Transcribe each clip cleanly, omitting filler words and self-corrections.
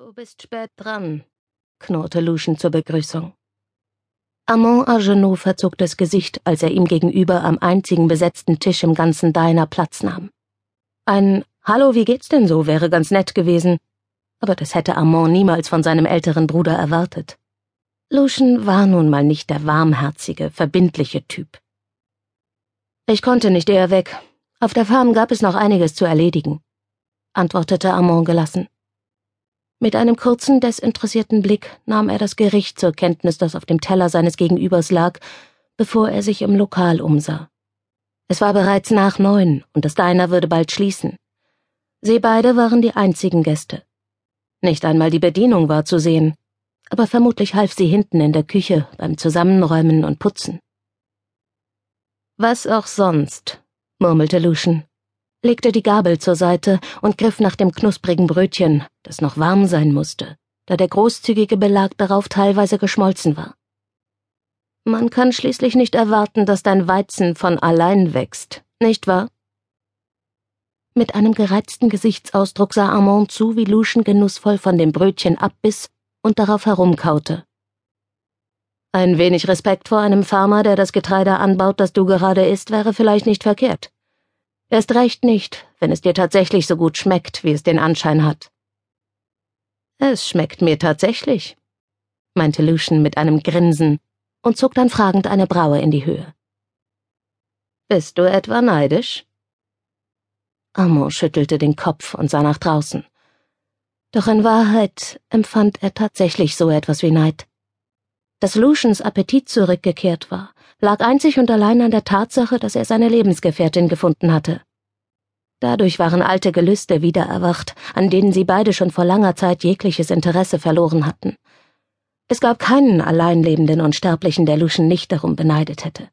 Du bist spät dran, knurrte Lucien zur Begrüßung. Armand Agenoux verzog das Gesicht, als er ihm gegenüber am einzigen besetzten Tisch im ganzen Diner Platz nahm. Ein »Hallo, wie geht's denn so« wäre ganz nett gewesen, aber das hätte Armand niemals von seinem älteren Bruder erwartet. Lucien war nun mal nicht der warmherzige, verbindliche Typ. »Ich konnte nicht eher weg. Auf der Farm gab es noch einiges zu erledigen«, antwortete Armand gelassen. Mit einem kurzen, desinteressierten Blick nahm er das Gericht zur Kenntnis, das auf dem Teller seines Gegenübers lag, bevor er sich im Lokal umsah. Es war bereits nach 9 und das Diner würde bald schließen. Sie beide waren die einzigen Gäste. Nicht einmal die Bedienung war zu sehen, aber vermutlich half sie hinten in der Küche beim Zusammenräumen und Putzen. »Was auch sonst«, murmelte Lucien, legte die Gabel zur Seite und griff nach dem knusprigen Brötchen, das noch warm sein musste, da der großzügige Belag darauf teilweise geschmolzen war. »Man kann schließlich nicht erwarten, dass dein Weizen von allein wächst, nicht wahr?« Mit einem gereizten Gesichtsausdruck sah Armand zu, wie Lucien genussvoll von dem Brötchen abbiss und darauf herumkaute. »Ein wenig Respekt vor einem Farmer, der das Getreide anbaut, das du gerade isst, wäre vielleicht nicht verkehrt. Erst recht nicht, wenn es dir tatsächlich so gut schmeckt, wie es den Anschein hat.« »Es schmeckt mir tatsächlich«, meinte Lucien mit einem Grinsen und zog dann fragend eine Braue in die Höhe. »Bist du etwa neidisch?« Armand schüttelte den Kopf und sah nach draußen. Doch in Wahrheit empfand er tatsächlich so etwas wie Neid. Dass Luciens Appetit zurückgekehrt war, lag einzig und allein an der Tatsache, dass er seine Lebensgefährtin gefunden hatte. Dadurch waren alte Gelüste wiedererwacht, an denen sie beide schon vor langer Zeit jegliches Interesse verloren hatten. Es gab keinen alleinlebenden Unsterblichen, der Lucien nicht darum beneidet hätte.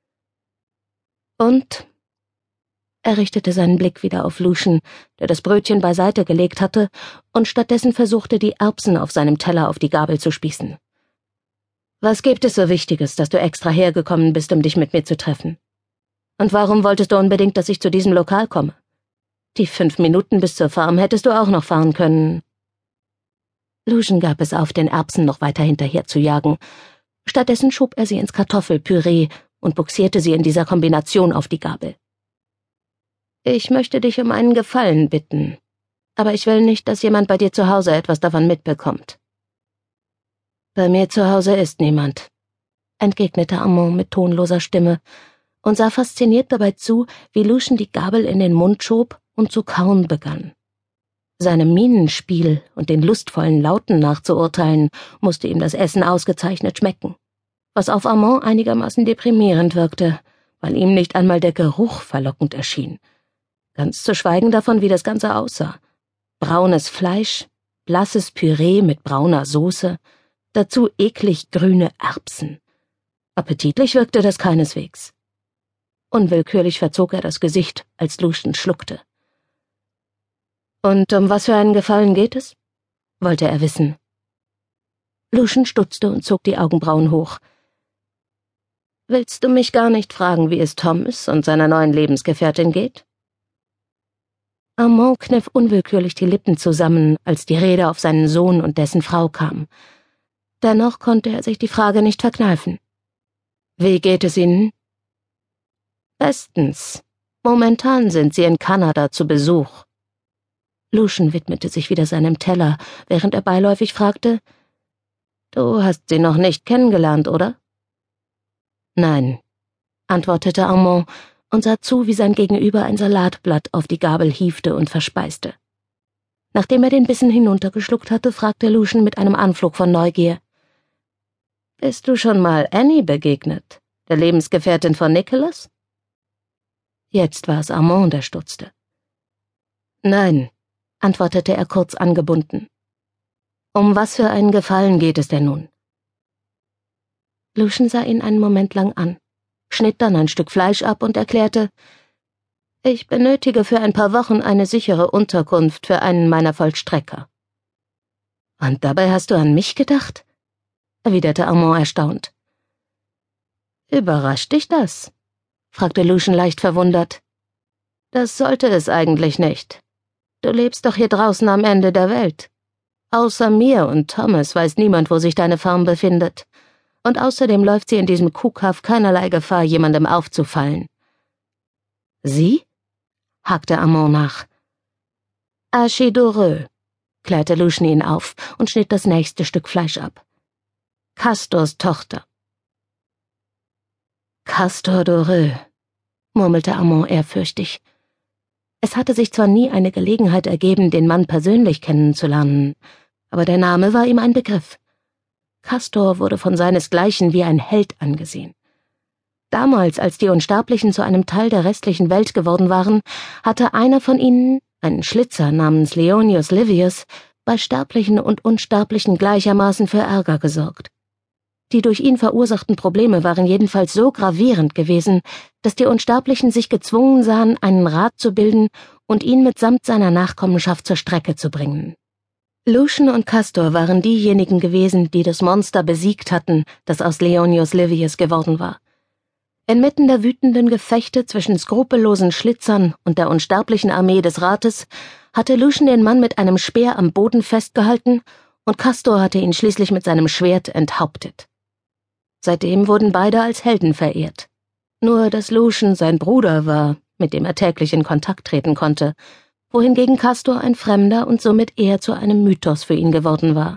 Und? Er richtete seinen Blick wieder auf Lucien, der das Brötchen beiseite gelegt hatte und stattdessen versuchte, die Erbsen auf seinem Teller auf die Gabel zu spießen. »Was gibt es so Wichtiges, dass du extra hergekommen bist, um dich mit mir zu treffen? Und warum wolltest du unbedingt, dass ich zu diesem Lokal komme? Die 5 Minuten bis zur Farm hättest du auch noch fahren können.« Lucien gab es auf, den Erbsen noch weiter hinterher zu jagen. Stattdessen schob er sie ins Kartoffelpüree und buxierte sie in dieser Kombination auf die Gabel. »Ich möchte dich um einen Gefallen bitten, aber ich will nicht, dass jemand bei dir zu Hause etwas davon mitbekommt.« »Bei mir zu Hause ist niemand«, entgegnete Armand mit tonloser Stimme und sah fasziniert dabei zu, wie Lucien die Gabel in den Mund schob und zu kauen begann. Seinem Mienenspiel und den lustvollen Lauten nachzuurteilen, musste ihm das Essen ausgezeichnet schmecken, was auf Armand einigermaßen deprimierend wirkte, weil ihm nicht einmal der Geruch verlockend erschien. Ganz zu schweigen davon, wie das Ganze aussah. Braunes Fleisch, blasses Püree mit brauner Soße, dazu eklig grüne Erbsen. Appetitlich wirkte das keineswegs. Unwillkürlich verzog er das Gesicht, als Lucien schluckte. »Und um was für einen Gefallen geht es?« wollte er wissen. Lucien stutzte und zog die Augenbrauen hoch. »Willst du mich gar nicht fragen, wie es Thomas und seiner neuen Lebensgefährtin geht?« Armand kniff unwillkürlich die Lippen zusammen, als die Rede auf seinen Sohn und dessen Frau kam. Dennoch konnte er sich die Frage nicht verkneifen. »Wie geht es Ihnen?« »Bestens. Momentan sind sie in Kanada zu Besuch.« Lucien widmete sich wieder seinem Teller, während er beiläufig fragte, »Du hast sie noch nicht kennengelernt, oder?« »Nein«, antwortete Armand und sah zu, wie sein Gegenüber ein Salatblatt auf die Gabel hiefte und verspeiste. Nachdem er den Bissen hinuntergeschluckt hatte, fragte Lucien mit einem Anflug von Neugier, »Bist du schon mal Annie begegnet, der Lebensgefährtin von Nicholas?« Jetzt war es Armand, der stutzte. »Nein«, antwortete er kurz angebunden. »Um was für einen Gefallen geht es denn nun?« Lucien sah ihn einen Moment lang an, schnitt dann ein Stück Fleisch ab und erklärte, »Ich benötige für ein paar Wochen eine sichere Unterkunft für einen meiner Vollstrecker.« »Und dabei hast du an mich gedacht?« erwiderte Armand erstaunt. »Überrascht dich das?« fragte Lucien leicht verwundert. »Das sollte es eigentlich nicht. Du lebst doch hier draußen am Ende der Welt. Außer mir und Thomas weiß niemand, wo sich deine Farm befindet. Und außerdem läuft sie in diesem Kuhkaff keinerlei Gefahr, jemandem aufzufallen. Sie? Hakte Amon nach. Achille Doreux, klärte Lucien ihn auf und schnitt das nächste Stück Fleisch ab. Castors Tochter. Castor Doreux, murmelte Amon ehrfürchtig. Es hatte sich zwar nie eine Gelegenheit ergeben, den Mann persönlich kennenzulernen, aber der Name war ihm ein Begriff. Castor wurde von seinesgleichen wie ein Held angesehen. Damals, als die Unsterblichen zu einem Teil der restlichen Welt geworden waren, hatte einer von ihnen, ein Schlitzer namens Leonius Livius, bei Sterblichen und Unsterblichen gleichermaßen für Ärger gesorgt. Die durch ihn verursachten Probleme waren jedenfalls so gravierend gewesen, dass die Unsterblichen sich gezwungen sahen, einen Rat zu bilden und ihn mitsamt seiner Nachkommenschaft zur Strecke zu bringen. Lucien und Castor waren diejenigen gewesen, die das Monster besiegt hatten, das aus Leonius Livius geworden war. Inmitten der wütenden Gefechte zwischen skrupellosen Schlitzern und der unsterblichen Armee des Rates hatte Lucien den Mann mit einem Speer am Boden festgehalten und Castor hatte ihn schließlich mit seinem Schwert enthauptet. Seitdem wurden beide als Helden verehrt. Nur dass Lucien sein Bruder war, mit dem er täglich in Kontakt treten konnte, wohingegen Castor ein Fremder und somit eher zu einem Mythos für ihn geworden war.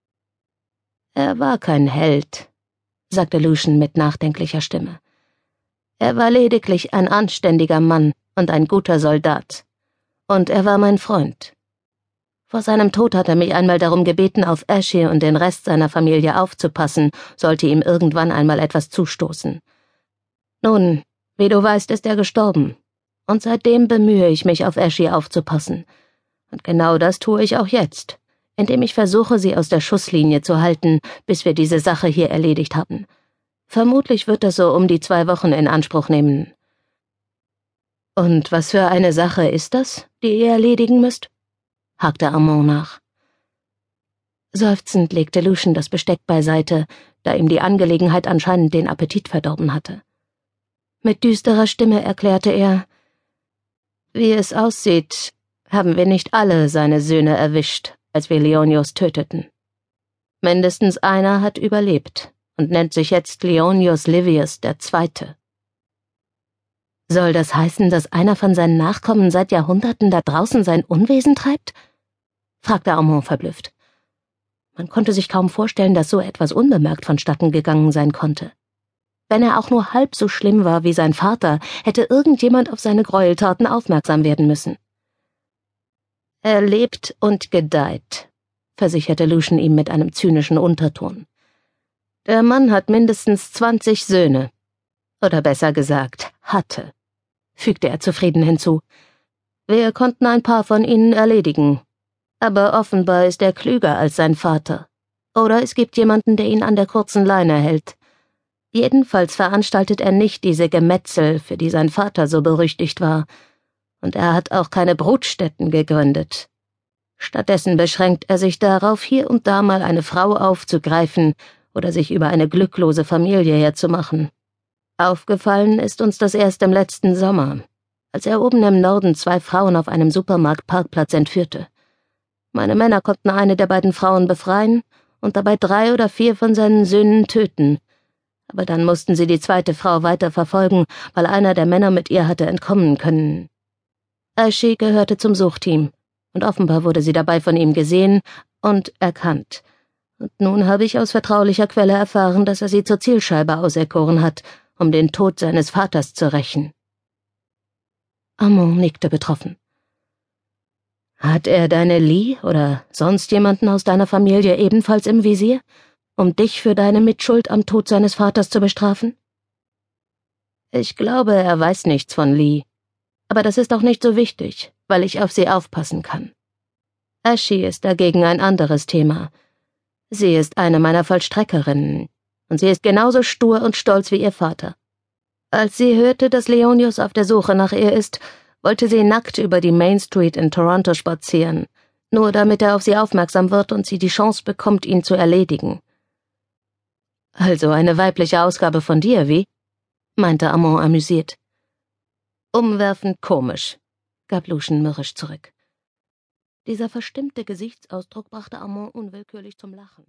Er war kein Held, sagte Lucien mit nachdenklicher Stimme. Er war lediglich ein anständiger Mann und ein guter Soldat. Und er war mein Freund. Vor seinem Tod hat er mich einmal darum gebeten, auf Achille und den Rest seiner Familie aufzupassen, sollte ihm irgendwann einmal etwas zustoßen. Nun, wie du weißt, ist er gestorben. Und seitdem bemühe ich mich, auf Achille aufzupassen. Und genau das tue ich auch jetzt, indem ich versuche, sie aus der Schusslinie zu halten, bis wir diese Sache hier erledigt haben. Vermutlich wird das so um die 2 Wochen in Anspruch nehmen. Und was für eine Sache ist das, die ihr erledigen müsst? Hakte Amon nach. Seufzend legte Lucien das Besteck beiseite, da ihm die Angelegenheit anscheinend den Appetit verdorben hatte. Mit düsterer Stimme erklärte er, wie es aussieht, haben wir nicht alle seine Söhne erwischt, als wir Leonius töteten. Mindestens einer hat überlebt und nennt sich jetzt Leonius Livius II. Soll das heißen, dass einer von seinen Nachkommen seit Jahrhunderten da draußen sein Unwesen treibt? Fragte Amon verblüfft. Man konnte sich kaum vorstellen, dass so etwas unbemerkt vonstatten gegangen sein konnte. Wenn er auch nur halb so schlimm war wie sein Vater, hätte irgendjemand auf seine Gräueltaten aufmerksam werden müssen. Er lebt und gedeiht, versicherte Lucien ihm mit einem zynischen Unterton. Der Mann hat mindestens 20 Söhne. Oder besser gesagt, hatte, fügte er zufrieden hinzu. Wir konnten ein paar von ihnen erledigen. Aber offenbar ist er klüger als sein Vater. Oder es gibt jemanden, der ihn an der kurzen Leine hält. Jedenfalls veranstaltet er nicht diese Gemetzel, für die sein Vater so berüchtigt war. Und er hat auch keine Brutstätten gegründet. Stattdessen beschränkt er sich darauf, hier und da mal eine Frau aufzugreifen oder sich über eine glücklose Familie herzumachen. Aufgefallen ist uns das erst im letzten Sommer, als er oben im Norden 2 Frauen auf einem Supermarktparkplatz entführte. Meine Männer konnten eine der beiden Frauen befreien und dabei 3 oder 4 von seinen Söhnen töten. Aber dann mussten sie die 2. Frau weiter verfolgen, weil einer der Männer mit ihr hatte entkommen können. Achille gehörte zum Suchteam, und offenbar wurde sie dabei von ihm gesehen und erkannt. Und nun habe ich aus vertraulicher Quelle erfahren, dass er sie zur Zielscheibe auserkoren hat, um den Tod seines Vaters zu rächen. Amon nickte betroffen. Hat er deine Lee oder sonst jemanden aus deiner Familie ebenfalls im Visier, um dich für deine Mitschuld am Tod seines Vaters zu bestrafen? Ich glaube, er weiß nichts von Lee, aber das ist auch nicht so wichtig, weil ich auf sie aufpassen kann. Achille ist dagegen ein anderes Thema. Sie ist eine meiner Vollstreckerinnen, und sie ist genauso stur und stolz wie ihr Vater. Als sie hörte, dass Leonius auf der Suche nach ihr ist, wollte sie nackt über die Main Street in Toronto spazieren, nur damit er auf sie aufmerksam wird und sie die Chance bekommt, ihn zu erledigen. Also eine weibliche Ausgabe von dir, wie? Meinte Amon amüsiert. Umwerfend komisch, gab Lucien mürrisch zurück. Dieser verstimmte Gesichtsausdruck brachte Armand unwillkürlich zum Lachen.